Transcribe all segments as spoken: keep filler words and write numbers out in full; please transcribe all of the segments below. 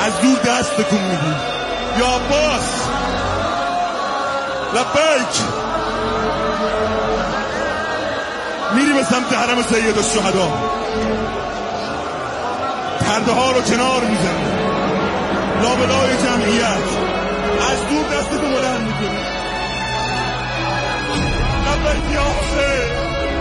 از دور دست تکون میدی. یا عباس لبیک. میری به سمت حرم سید الشهدا، پرده ها رو کنار میزنی، لابلای جمعیت از دور دست تو بلند میکنی. لبیک یا حسین،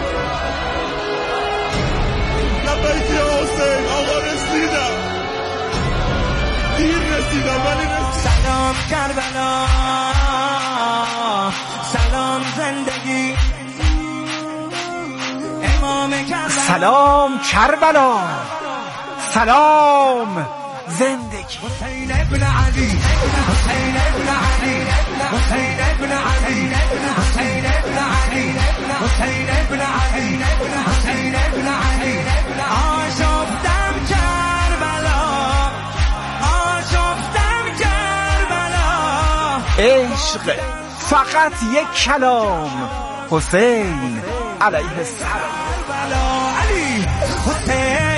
لبیک یا حسین. آقا رسیدم، دیر رسیدم ولی رسیدم. سلام کربلا، سلام زندگی، امام کربلا. سلام کربلا، سلام زندگی. حسین ابن علی، حسین ابن علی، حسین ابن علی، حسین ابن علی، حسین ابن علی، حسین ابن علی. آشفتم کربلا، آشفتم کربلا. عشق فقط یک کلام، حسین علیه السلام. کربلا علی حسین،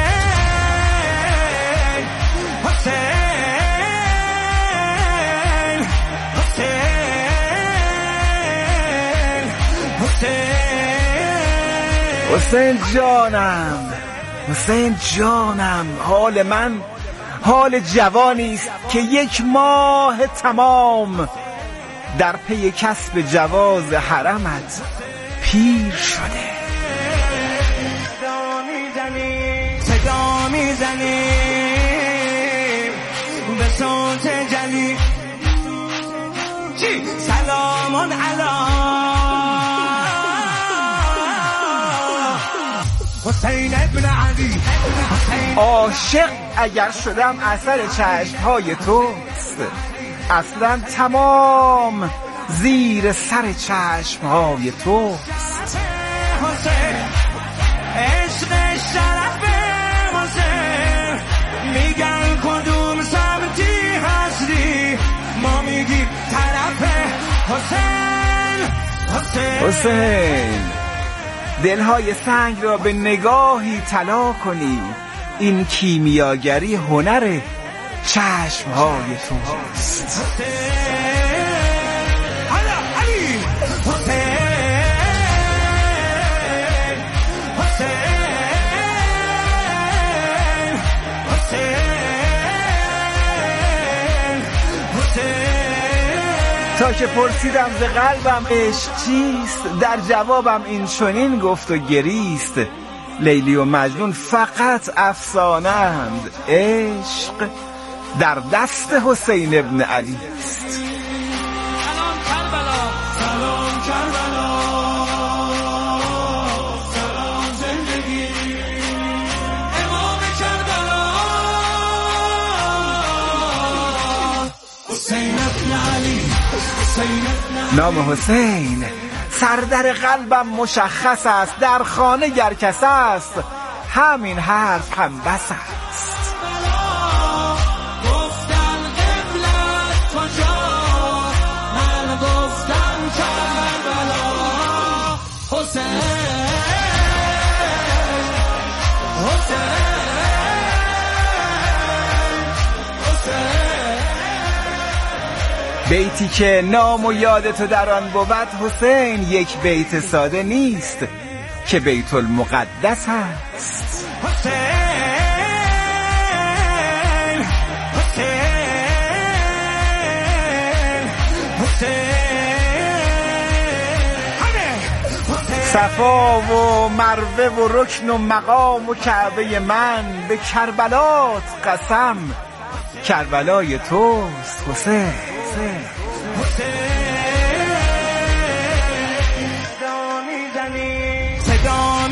حسین جانم، حسین جانم. حال من حال جوانی است که یک ماه تمام در پی کسب جواز حرمت پیر شده. صدا میزنیم، صدا میزنیم به صوت جلی. چی؟ سلامون علی حسین ابن علی. عاشق اگر شدم اثر چشمهای توست، اصلا تمام زیر سر چشمهای توست. حسین عشق شرف حسین، میگن کدوم سمتی هستی، ما میگیم طرف حسین. حسین حسین دلهای سنگ را به نگاهی طلا کنی، این کیمیاگری هنر چشمهای توست. تا که پرسیدم ز قلبم عشق چیست، در جوابم این چنین گفت و گریست. لیلی و مجنون فقط افسانه اند، عشق در دست حسین ابن علی است. سلام کربلا، سلام کربلا، سلام زندگی، امام کربلا، حسین ابن علی، حسین ابن. نام حسین سردر قلبم مشخص است، در خانه گر کس است همین حرف هم بس است. گفتم قبلت کجا، من گفتم کربلا. حسین حسین حسین. بیتی که نام و یاد تو در آن بود حسین، یک بیت ساده نیست که بیت المقدس است. حسین حسین حسین. صفا و مروه و رکن و مقام و کعبه من، به کربلات قسم کربلای توست حسین. صدا میزنیم، صدا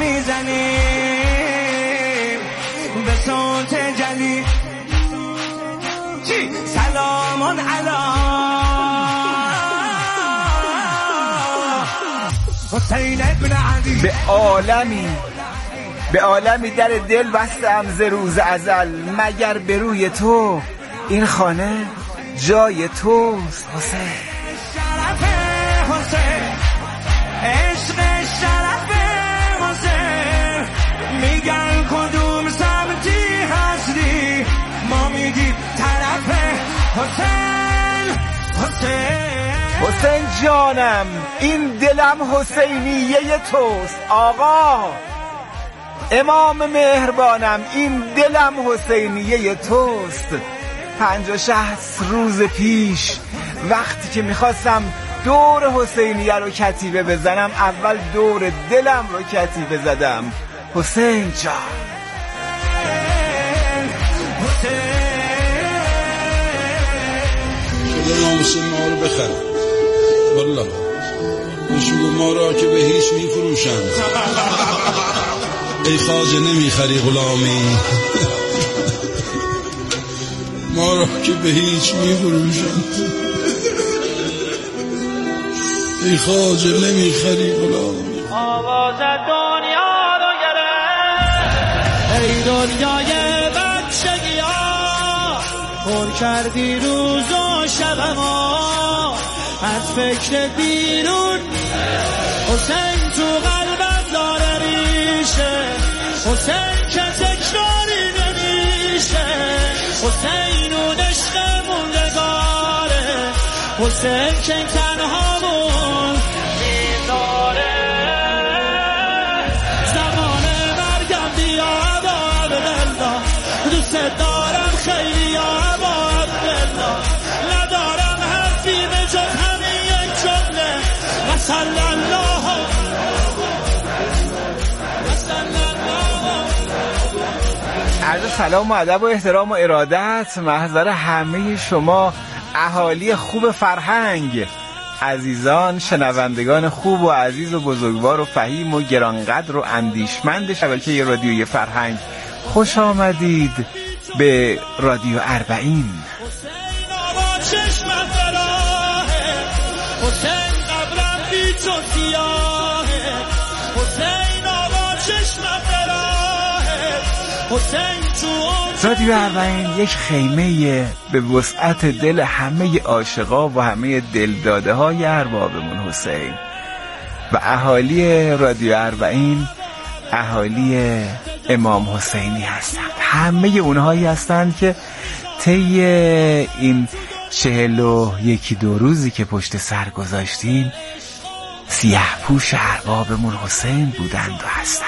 میزنیم به صوت جلی. چی؟ سلامون علی حسین ابن علی. به عالمی به عالمی در دل بستم ز روز ازل، مگر به روی تو این خانه جای توست حسین. شرف حسین، عشق شرف حسین، میگن کدوم سمتی هستی، ما میگیم طرف مهربانم این دلم حسینیه توست. آقا امام مهربانم این دلم حسینیه توست. پنج و شصت روز پیش وقتی که میخواستم دور حسینیه رو کتیبه بزنم، اول دور دلم رو کتیبه زدم. حسین جان خدا ناموس ما رو بخره والله. نشون ما را که به هیچ میفروشند. ای خواجه نمیخری غلامی. ما را که به هیچ میفروشند. ای خواجه نمیخری غلامی. آواز دنیا رو گرفت ای دنیای بچگی ها، پر کردی روز و شب ما از فکر بیرون. حسین تو قلبت داره ریشه، حسین که تکراری نمیشه. حسین اون عشق موندگاره، حسین که تنهامون میذاره. زمان مرگم بیا ابا عبدالله، دوست دارم خیلی یا ابا عبدالله. ندارم حرفی به جز همین یک جمله و صلی الله و صلی الله. عرض سلام و ادب و احترام و ارادت محضر همه شما اهالی خوب فرهنگ، عزیزان شنوندگان خوب و عزیز و بزرگوار و فهیم و گرانقدر و اندیشمند شبکه رادیوی فرهنگ. خوش آمدید به رادیو اربعین. رادیو اربعین یک خیمه به وسعت دل همه عاشقا و همه دلداده های اربابمون حسین و اهالی رادیو اربعین اهالی امام حسینی هستند. همه اونهایی هستند که طی این چهل و یکی دو روزی که پشت سر گذاشتیم سیاه پوش اربابمون حسین بودند و هستند.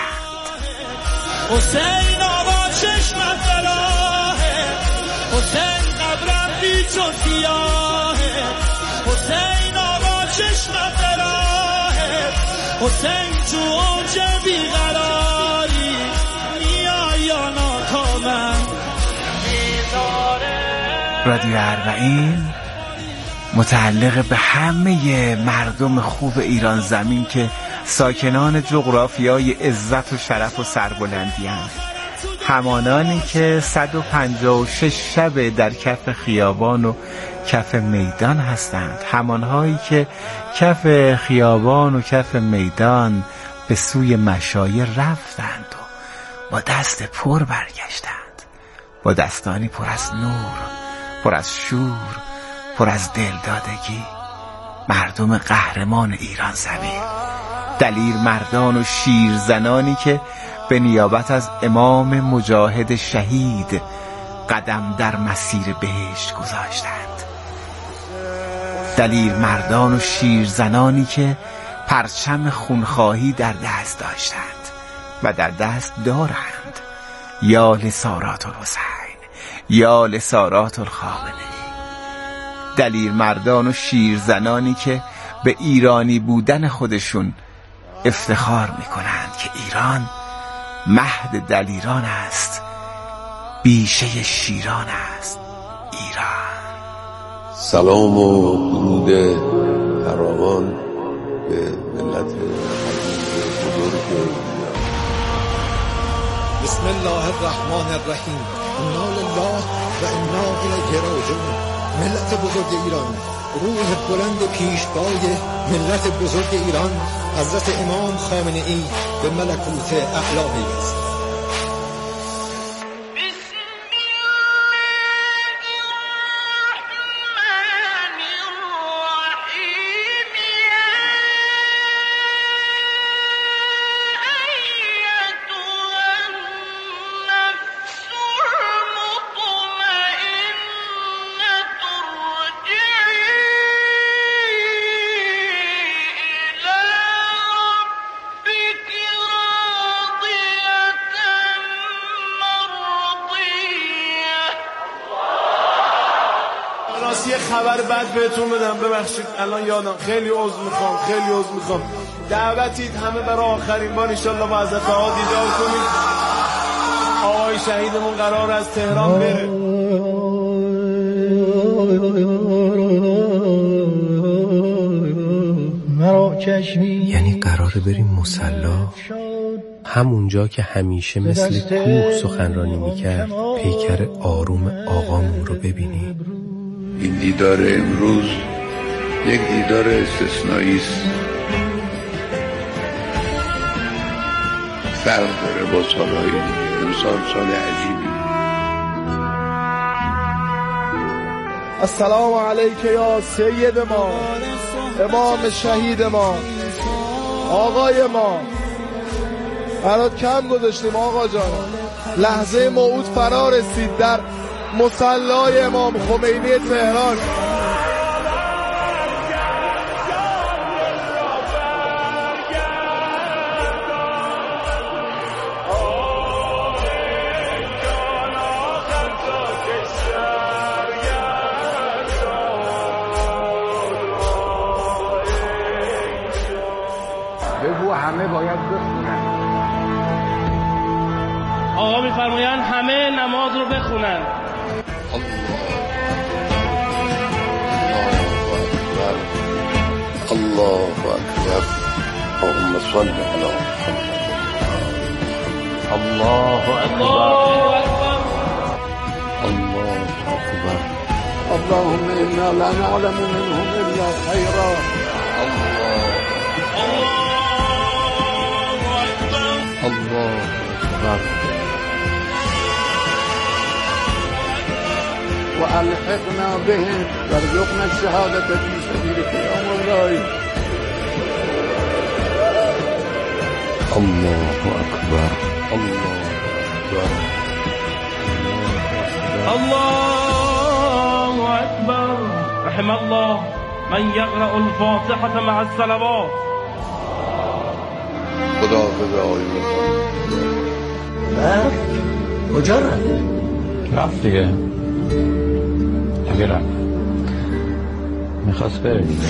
حسین آبا چشمت براهه، حسین قبرم بیچ و سیاهه. حسین آبا چشمت براهه، حسین تو اوج بیقراری میای یا ناکامم میذاره. رادیو اربعین متعلق به همه مردم خوب ایران زمین که ساکنان جغرافیای عزت و شرف و سربلندی هستند، همانانی که صد و پنجاه و شش شب در کف خیابان و کف میدان هستند، همانهایی که کف خیابان و کف میدان به سوی مشایر رفتند و با دست پر برگشتند، با دستانی پر از نور، پر از شور، پر از دلدادگی. مردم قهرمان ایران زمین، دلیر مردان و شیر زنانی که به نیابت از امام مجاهد شهید قدم در مسیر بهشت گذاشتند. دلیر مردان و شیر زنانی که پرچم خونخواهی در دست داشتند و در دست دارند. یا لسارات الحسین، یا لسارات الخامنه‌ای. دلیر مردان و شیر زنانی که به ایرانی بودن خودشون افتخار میکنند که ایران مهد دلیران است، بیشه شیران است ایران. سلام و درود فراوان به ملت بزرگ ایران. بسم الله الرحمن الرحیم. انا لله و انا الیه راجعون. ملت بزرگ ایران، روح بلند پیشوای ملت بزرگ ایران حضرت امام خامنه ای به ملکوت اعلی پیوست. میخواست یه خبر بد بهتون بدم، ببخشید الان یادم، خیلی عذر میخوام خیلی عذر میخوام. دعوتید همه برای آخرین بار انشالله با حضرت آقا دیدار کنید. آقای شهیدمون قرار از تهران بره. یعنی قراره بریم مصلا، همونجا که همیشه مثل کوه سخنرانی میکرد پیکر آروم آقامون رو ببینیم. این دیدار امروز یک دیدار استثنایی است، فرق داره با سالهای دیگه. امسال سال عجیبی. السلام علیک یا سید ما، امام شهید ما، آقای ما. برات کم گذاشتیم آقا جان. لحظه موعود فرا رسید در مصلای امام خمینی تهران. بگو همه باید بخونن. آقا میفرمایند همه نماز رو بخونن. الله اکبر. اللهم صل علی محمد. الله اکبر. الله اکبر. اللهم انا لا نعلم منهم الا خيرا. الله الله اکبر. وألحقنا بهم وارزقنا الشهادة في سبيلك يا مولاي. الله أكبر. الله أكبر. الله أكبر. رحم الله من يقرأ الفاتحة مع الصلوات. خدا حافظ آقای بعد کجا رفت؟ رفت دیگه. اگه رفت میخواست بره دیگه.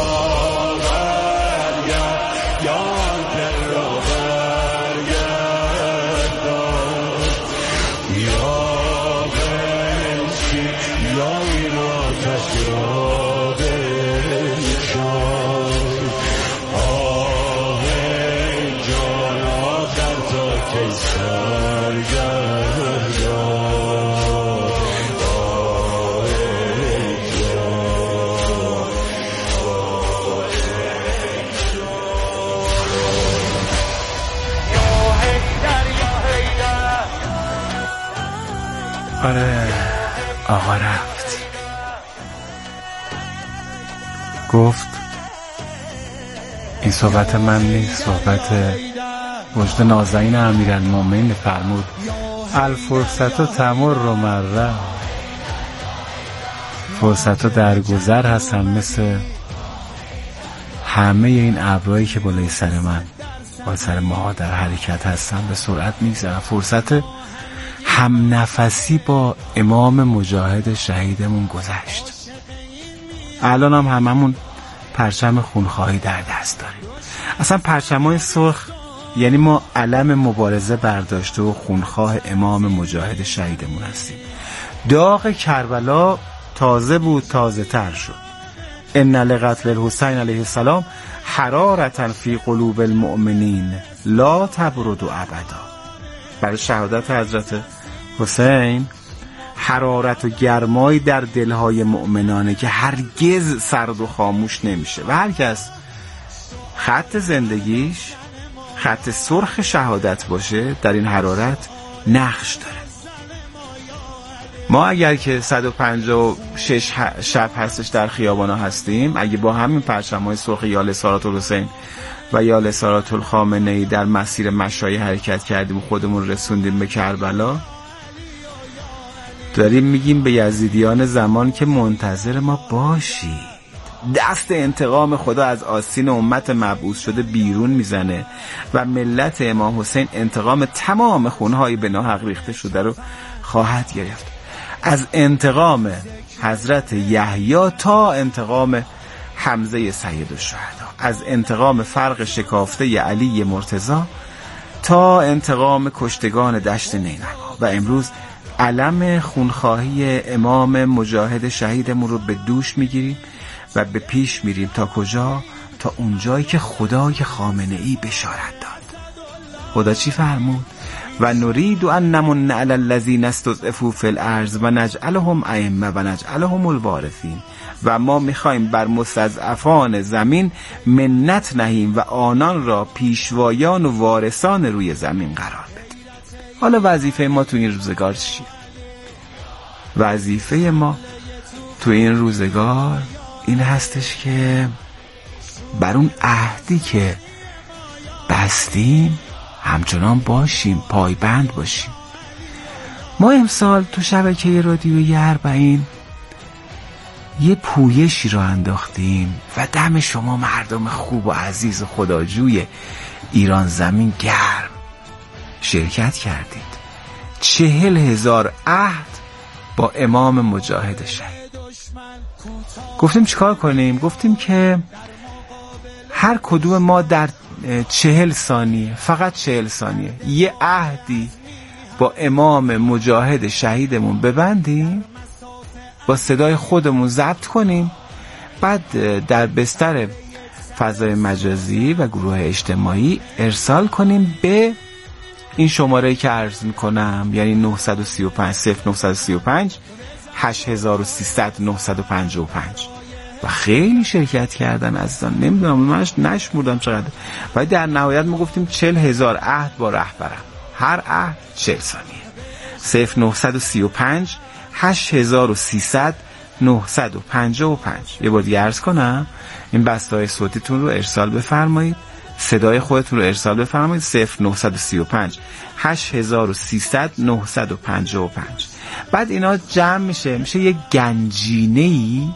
آره آقا رفت. گفت این صحبت من نیست، صحبت وجد نازنین امیرالمومنین. فرمود الفرصت و تمر رو مره. فرصت و درگذر هستن، مثل همه این ابرایی که بالای سر من با سر ماها در حرکت هستن به سرعت میگذرن. فرصت هم نفسی با امام مجاهد شهیدمون گذشت. الان هم هممون پرچم خونخواهی در دست داریم. اصلا پرچمای سرخ یعنی ما علم مبارزه برداشته و خونخواه امام مجاهد شهیدمون هستیم. داغ کربلا تازه بود، تازه تر شد. ان لقتل الحسین علیه السلام حرارة فی قلوب المؤمنین لا تبرد ابدا. برای شهادت حضرت حسین حرارت و گرمایی در دلهای مؤمنانه که هرگز سرد و خاموش نمیشه و هر کس خط زندگیش خط سرخ شهادت باشه در این حرارت نقش داره. ما اگر که صد و پنجاه و شش شب هستش در خیابانا هستیم، اگه با همین پرچم‌های سرخ یا لسارات الحسین و یا لسارات الخامنه‌ای در مسیر مشایع حرکت کردیم و خودمون رسوندیم به کربلا، داریم میگیم به یزیدیان زمان که منتظر ما باشید. دست انتقام خدا از آستین امت مبعوث شده بیرون میزنه و ملت امام حسین انتقام تمام خونهایی به ناحق ریخته شده رو خواهد گرفت. از انتقام حضرت یحیی تا انتقام حمزه سید الشهدا، از انتقام فرق شکافته علی مرتضی تا انتقام کشتگان دشت نینوا. و امروز علم خونخواهی امام مجاهد شهیدمون رو به دوش میگیریم و به پیش میریم. تا کجا؟ تا اونجایی که خدای خامنه ای بشارت داد. خدا چی فرمود؟ و نرید ان نمن علی الذین استضعفوا فی الارض و نجعلهم ائمه و نجعلهم الوارثین. و ما میخوایم بر مستضعفان زمین منت نهیم و آنان را پیشوایان و وارثان روی زمین قرار بدیم. حالا وظیفه ما تو این روزگار چیه؟ وظیفه ما تو این روزگار این هستش که بر اون عهدی که بستیم همچنان باشیم، پایبند باشیم. ما امسال تو شبکه رادیویی اربعین یه پویشی رو انداختیم و دم شما مردم خوب و عزیز و خداجوی ایران زمین گرم شرکت کردید. چهل هزار عهد با امام مجاهد شهید. گفتیم چیکار کنیم؟ گفتیم که هر کدوم ما در چهل ثانیه، فقط چهل ثانیه، یه عهدی با امام مجاهد شهیدمون ببندیم، با صدای خودمون ضبط کنیم، بعد در بستر فضای مجازی و گروه اجتماعی ارسال کنیم به این شماره‌ای که عرض میکنم، یعنی نه سه پنج صفر نه سه پنج هشت سه صفر صفر نه پنج پنج. و خیلی شرکت کردن عزیزان، نمیدونم منش نشمردم چقدر، ولی در نهایت ما گفتیم چهل هزار عهد با رهبرم، هر عهد چهل ثانیه. صفر نه سه پنج هشت سه صفر صفر نه پنج پنج. یه بار دیگه عرض کنم، این بسته‌های صوتیتون رو ارسال بفرمایید، صدای خودتون رو ارسال بفرمایید. صفر نه سه پنج هشت سه صفر صفر نه پنج پنج. بعد اینا جمع میشه، میشه یه گنجینه‌ای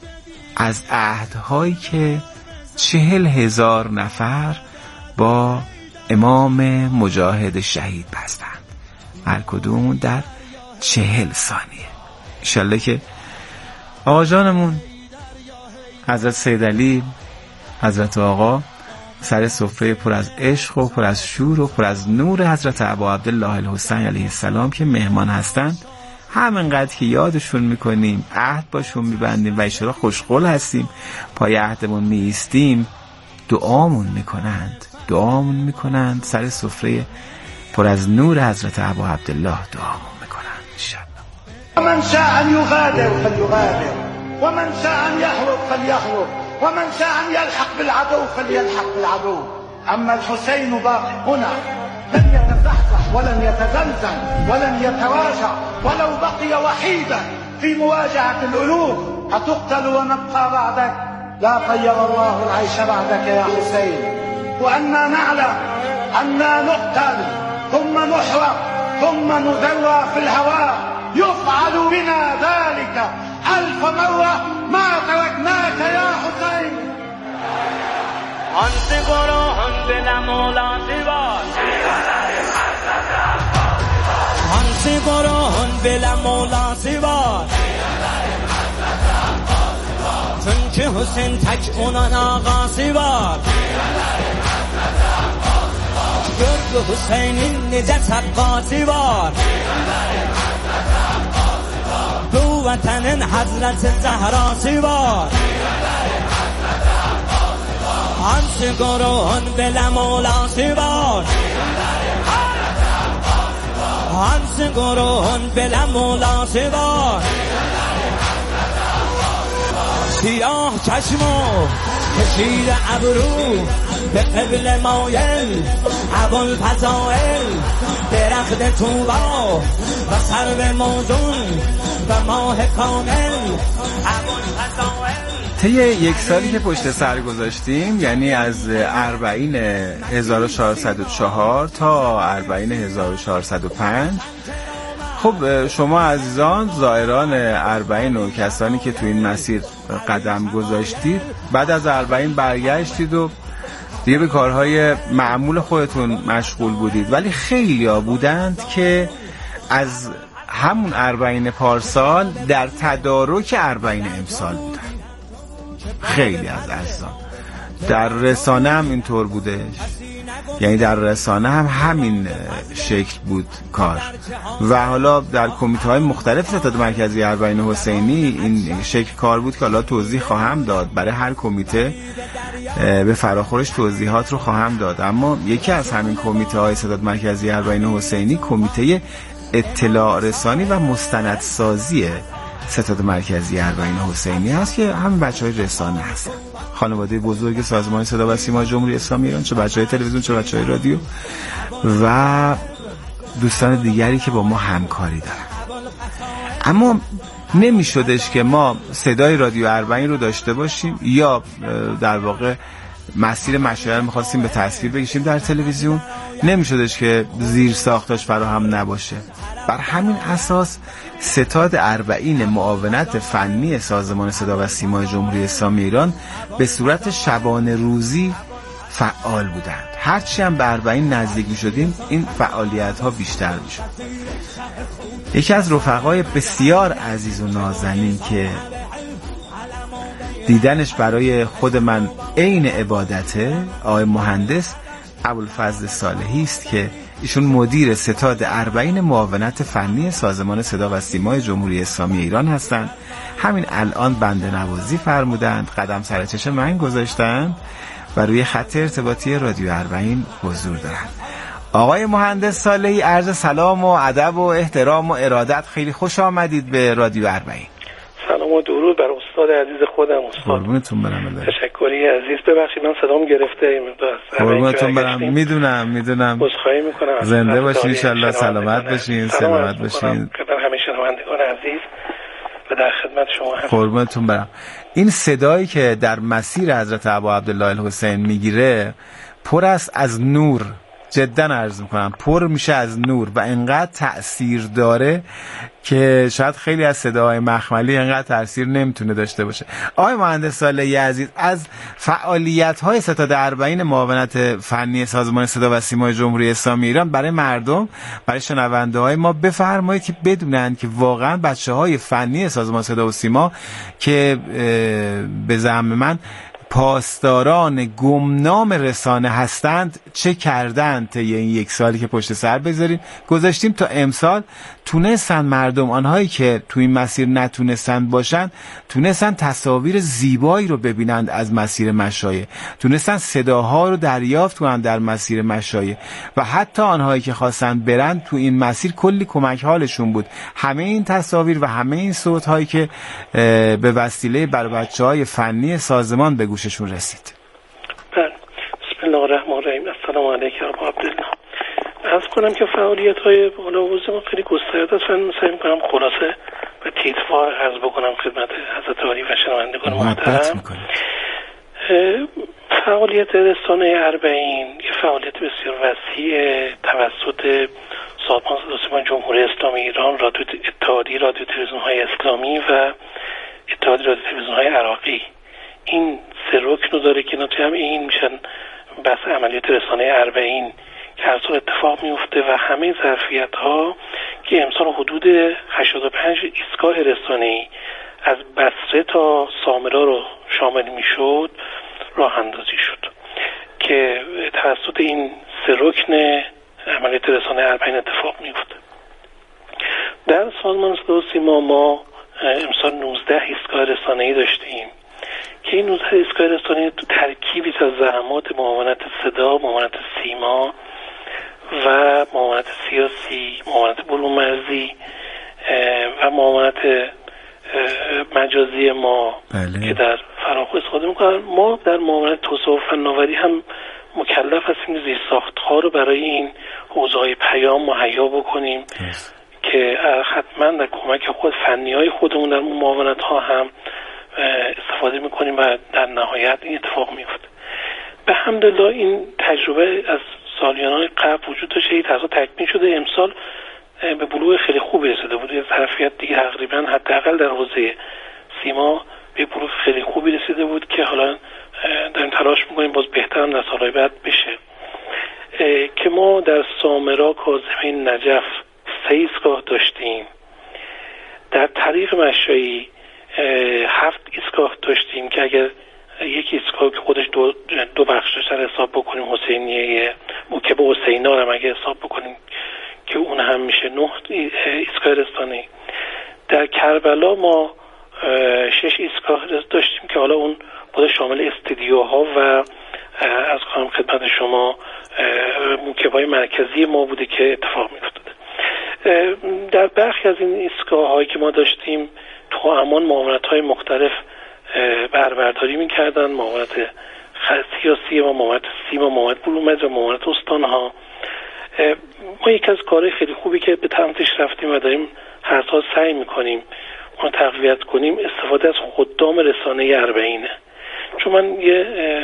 از عهدهایی که چهل هزار نفر با امام مجاهد شهید بستند، هر کدوم در چهل ثانیه. انشالله که آقا جانمون حضرت سید علی، حضرت آقا، سر سفره پر از عشق و پر از شور و پر از نور حضرت ابا عبدالله الحسین علیه السلام که مهمان هستند، همینقدر که یادشون میکنیم، عهد باشون میبندیم و ایشالا خوشقول هستیم، پای عهدمون میایستیم، دعامون میکنند دعامون میکنند سر سفره پر از نور حضرت ابا عبدالله دعامون میکنند انشاءالله. ومن شاء ان يغادر فليغادر ومن شاء ان يهرب فليهرب ومن شاء ان يلحق بالعدو فليلحق بالعدو. اما الحسين باق هنا، لن يتزحزح ولن يتزلزل ولن يتراجع ولو بقي وحيدا في مواجهة الألوف. أتقتل ونبقى بعدك؟ لا طيب الله العيش بعدك يا حسين. وأنا نعلم أننا نقتل ثم نحرق ثم نذرى في الهواء. يفعل بنا ذلك ألف مرة ما تركناك يا حسين. آنسی گروهان دلم مولا زیبا، آنسی گروهان دلم مولا زیبا، چون که حسین تک اونان آقا زیبا، گرد حسینی نجات حقا زیبا، دو وطن حضرت زهرا زیبا. آنسی گروهان بلا مولا سیبار، آنسی گروهان بلا مولا سیبار. سیاه چشمو کشید ابرو به قبل مایل، ابوالفضائل درخت طوبا و سرو موزون و ماه کامل. ابوالفضائل طی یک سالی که پشت سر گذاشتیم، یعنی از اربعین هزار و چهارصد و چهار تا اربعین هزار و چهارصد و پنج، خب شما عزیزان زائران اربعین و کسانی که تو این مسیر قدم گذاشتید، بعد از اربعین برگشتید و دیگه به کارهای معمول خودتون مشغول بودید، ولی خیلی ها بودند که از همون اربعین پارسال در تدارک اربعین امسال بودن. خیلی از عزیزان در رسانه هم اینطور بودش، یعنی در رسانه هم همین شکل بود کار، و حالا در کمیته های مختلف ستاد مرکزی اربعین حسینی این شکل کار بود که حالا توضیح خواهم داد، برای هر کمیته به فراخورش توضیحات رو خواهم داد. اما یکی از همین کمیته های ستاد مرکزی اربعین حسینی کمیته اطلاع رسانی و مستندسازی ستاد مرکزی اربعین حسینی هست که همین بچهای رسانه هستن، خانواده بزرگ سازمان صدا و سیما جمهوری اسلامی ایران، چه بچهای تلویزیون چه بچهای رادیو و دوستان دیگری که با ما همکاری دارن. اما نمی شدش که ما صدای رادیو اربعین رو داشته باشیم یا در واقع مسیر مشاعر می‌خواستیم به تصویر بکشیم در تلویزیون، نمی شدش که زیر ساختاش فراهم نباشه. بر همین اساس ستاد اربعین معاونت فنی سازمان صدا و سیما جمهوری اسلامی ایران به صورت شبانه روزی فعال بودند. هرچی هم به اربعین نزدیک می شدیم این فعالیت ها بیشتر می شد. یکی از رفقای بسیار عزیز و نازنین که دیدنش برای خود من عین عبادته، آقای مهندس ابوالفضل صالحی است که ایشون مدیر ستاد اربعین معاونت فنی سازمان صدا و سیما جمهوری اسلامی ایران هستند. همین الان بنده نوازی فرمودند، قدم سر چشم من گذاشتند و روی خط ارتباطی رادیو اربعین حضور دارند. آقای مهندس صالحی، عرض سلام و ادب و احترام و ارادت، خیلی خوش آمدید به رادیو اربعین. سلام و درود بر استاد عزیز خودم. استاد قربونتون برم. تشکری عزیز. ببخشید من صدام گرفته این مقدار. قربونتون برم. میدونم میدونم. عذرخواهی میکنم. زنده باشین ان شاء الله، سلامت باشین، سلامت باشین. خدمت همه شنوندگان عزیز و در خدمت شما هستم. قربونتون برم. این صدایی که در مسیر حضرت ابا عبدالله الحسین میگیره پر است از نور، جدا عرض میکنم پر میشه از نور و انقدر تأثیر داره که شاید خیلی از صداهای مخملی انقدر تأثیر نمیتونه داشته باشه. آقای مهندس صالحی عزیز، از فعالیت‌های ستاد اربعین معاونت فنی سازمان صدا و سیما جمهوری اسلامی ایران برای مردم، برای شنونده‌های ما بفرمایید که بدونن که واقعا بچه‌های فنی سازمان صدا و سیما که به زعم من پاسداران گمنام رسانه هستند چه کردند طی این یک سالی که پشت سر بذاریم گذاشتیم تا امسال تونستن مردم، آنهایی که تو این مسیر نتونستن باشن، تونستن تصاویر زیبایی رو ببینند از مسیر مشایع، تونستن صداها رو دریافت کنند در مسیر مشایع و حتی آنهایی که خواستن برن تو این مسیر کلی کمک حالشون بود. همه این تصاویر و همه این صوت هایی که به وسیله بر بچه‌های فنی سازمان به گوششون رسید. بله. بسم الله الرحمن الرحیم. السلام علیکم ابا عبدالله. عرض کنم که فعالیت‌های بالا حوزه ما خیلی گسترده است. من سعی می‌کنم خلاصه و تیتروار عرض بکنم خدمت حضرت عالی و شنوندگان محترم. فعالیت رسانه اربعین یه فعالیت بسیار وسیع توسط سازمان صدا و سیما جمهوری اسلامی ایران، رادیو اتحادیه رادیو تلویزیون‌های اسلامی و اتحادیه رادیو تلویزیون‌های عراقی، این سه رکن رو داره که نتیجه هم این میشن بس عملیات رسانه اربعین که هر سال اتفاق میفته و همه ظرفیت ها که امسال حدود هشتاد و پنج ایستگاه رسانه‌ای از بصره تا سامرا رو شامل میشد راه اندازی شد که توسط این سه رکن عملیات رسانه اربعین اتفاق میفته. در سازمان صدا و سیما ما امسال نوزده ایستگاه رسانه‌ای داشتیم که این نوزده ایستگاه رسانه‌ای تو ترکیبی از زحمات معاونت صدا، معاونت سیما و معاونت سیاسی، معاونت بلومرزی و معاونت مجازی ما بله. که در فراخور استفاده میکنن. ما در معاونت توسعه و فناوری هم مکلف هستیم زیرساخت‌ها رو برای این حوزه‌های پیام مهیا بکنیم yes. که حتما در کمک خود فنی‌های خودمون در معاونت ها هم استفاده میکنیم و در نهایت این اتفاق میفته. به حمدالله این تجربه از سالیان‌های قبل وجود داشته، این تازه تکمیل شده، امسال به بلوغ خیلی خوبی رسیده بود. از ظرفیت دیگه تقریبا حداقل در حوزه سیما به بلوغ خیلی خوبی رسیده بود که حالا داریم تلاش میکنیم باز بهتر در سالهای بعد بشه. که ما در سامرا، کاظمین، نجف سه ایستگاه داشتیم طریق مشایی هفت ایستگاه داشتیم که اگر یک ایستگاه که خودش دو, دو بخش داشت حساب بکنیم، حسینیه موکب حسینا هم اگه حساب بکنیم که اون هم میشه نه ایستگاه رسانه‌ای. در کربلا ما شش ایستگاه داشتیم که حالا اون بود شامل استودیوها و از کنم خدمت شما موکب‌های مرکزی ما بوده که اتفاق می‌افتاده. در برخی از این ایستگاه‌هایی که ما داشتیم تو امان معاونت‌های مختلف بربرداری می‌کردن، معاونت سیاسی و معاونت سیما، معاونت بلومت و معاونت استان‌ها. ما یک از کارهای خیلی خوبی که به سمتش رفتیم و داریم هر سال سعی می‌کنیم اون تقویت کنیم استفاده از خدام رسانه اربعینه. چون من یه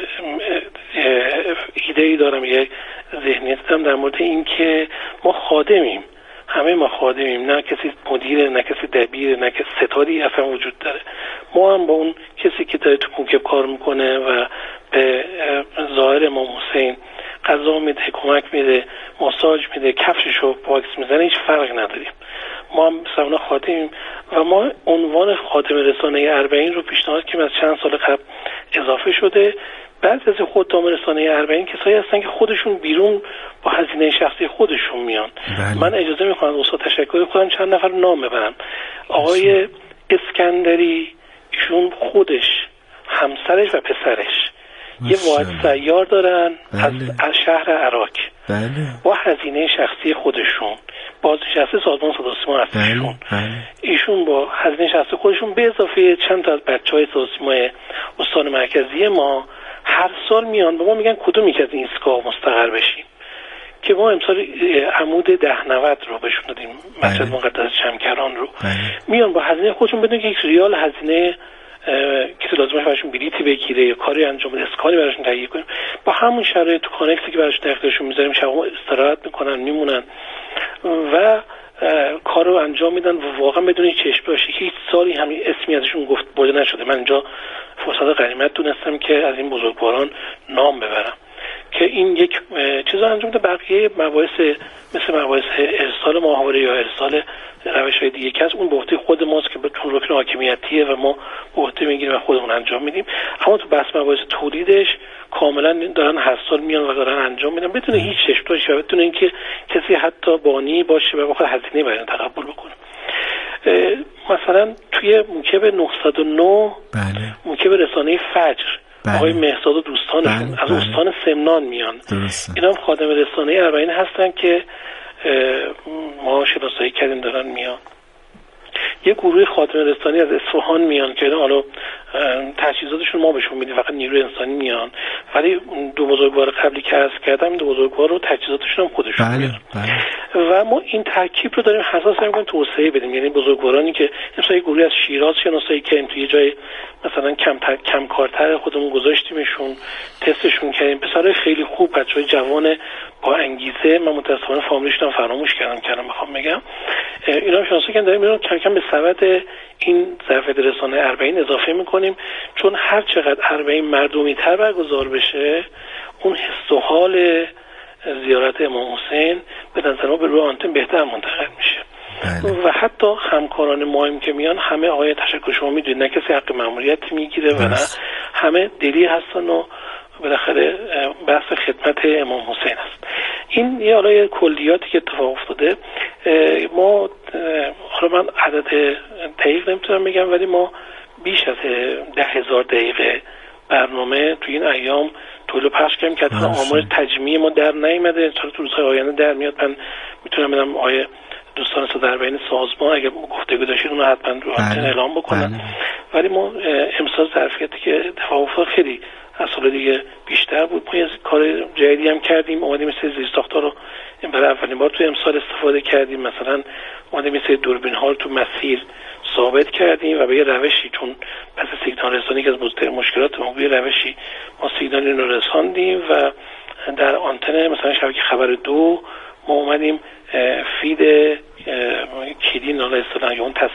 ایده‌ای دارم، یه ذهنیت دارم در مورد این که ما خادمیم، همه ما خادمیم، نه کسی مدیره، نه کسی دبیره، نه کسی ستادی اصلا وجود داره. ما هم با اون کسی که داره تو موکب کار میکنه و به ظاهر امام حسین غذا میده، کمک میده، ماساژ میده، کفششو پاکس میزنه، هیچ فرق نداریم. ما هم مثلا خادمیم و ما عنوان خادم رسانه اربعین رو پیشنهاد که از چند سال قبل اضافه شده. بعضی از خدام رسانه اربعین کسایی هستن که خودشون بیرون با هزینه شخصی خودشون میان. بله. من اجازه میخوام از استاد تشکر کنم، چند نفر نام ببرم. آقای اسکندری، ایشون خودش، همسرش و پسرش یه واحد سیار دارن. بله. از, از شهر عراق. بله. با هزینه شخصی خودشون، بازنشسته سازمان صدا و سیما هستشون. بله. ایشون با هزینه شخصی خودشون به اضافه چند تا از بچهای صدا و سیمای استان مرکزی ما هر سال میان به ما میگن کدوم یک از این ایستگاه مستقر بشیم، که ما امسال عمود ده نود رو بهشون دادیم. بله. مسجد مقدس شمکران رو. بله. میان با هزینه خودشون بدون که یک ریال هزینه کسی لازمش براشون بلیتی بگیره یا کاری انجام بده، اسکانی براشون تهیه کنیم، با همون شرایط تو کانکسی که براشون در اختیارشون میذاریم، شبا استراحت میکنن، میمونن و کارو انجام میدن و واقعا بدون هیچ چشم باشه که هیچ سالی همین اسمی ازشون گفت برده نشده. من اینجا فرصت غنیمت دونستم که از این بزرگواران نام ببرم که این یک چیزا انجام ده. بقیه مباحث مثل مباحث ارسال ماهواره یا ارسال روش‌های دیگه که از اون به عهده خود ماست که چون رکن حاکمیتیه و ما به عهده میگیریم و خودمون انجام میدیم. اما تو بحث مباحث تولیدش کاملا دارن هر سال میان و دارن انجام میدن بدون هیچ چشم‌داشتی و بدون اینکه کسی حتی بانی باشه و بخواد هزینه برای تقبل بکنه. مثلا توی موکب نهصد و نه بله. موکب رسانه فجر، بله. آقای مهرداد و دوستانشون بله. از بله. استان سمنان میان. درسته. اینا هم خادم رسانه اربعین هستن که ما شناسایی کردیم دارن میان. یه گروه خادم رسانه از اصفهان میان که حالا تجهیزاتشون ما بهشون میدیم، فقط نیروی انسانی میان، ولی دو بزرگوار قبلی که عرض کردم این دو بزرگوار رو تجهیزاتشون هم خودشون بله. میان. بله. و ما این ترکیب رو داریم حساس می‌کنیم توسعه بدیم. یعنی بزرگوارانی که مثلا گروهی از شیراز شناسایی کردیم توی جای مثلا کم تر، کم کارتر خودمون گذاشتیمشون، تستشون کردیم. پسرای خیلی خوب، بچهای جوان با انگیزه. من متأسفانه فامیلشون هم فراموش کردم کردم بخوام بگم. اینا شناسایی کردن داریم اینا کم کم به سبد این ظرفیت رسانه اربعین اضافه می‌کنیم، چون هر چقدر اربعین مردمی‌تر برگزار بشه اون حس و حال زیارت امام حسین به نظر ما به روی آنتن بهتر منتقل میشه. بله. و حتی همکاران مایم که میان همه آقای تشکر شما میدونید نه کسی حق مأموریت میگیره و نه همه دلی هستن و بالاخره بحث خدمت امام حسین است. این یه حالا یه کلیاتی که اتفاق افتاده. ما حالا من عدد دقیق نمیتونم بگم ولی ما بیش از ده هزار دقیقه برنامه توی این ایام تولید پخش کردیم که آمار تجمیع ما در نیامده. تا تو روزهای آینده در میاد. من میتونم بدم آیه دوستان صدا اربعین سازمان اگه گفتگو داشتید اون رو حتما رو آنتن اعلام بکنن. بله. ولی ما امسال ظرفیتی که اتفاق افتاد خیلی از سال دیگه بیشتر بود. ما یه کار جدیدی هم کردیم، اومدیم مثل زیرساخت‌ها رو برای اولین بار تو امسال استفاده کردیم. مثلا اومدیم مثل دوربین ها رو تو مسیر ثابت کردیم و به یه روشی، چون پس سیگنال رسانی که از بزرگترین مشکلات ما، به یه روشی ما سیگنال رو رساندیم و در آنتن مثلا شبکه خبر دو ما اومدیم فید کلیدی نالا اصطلاحاً اون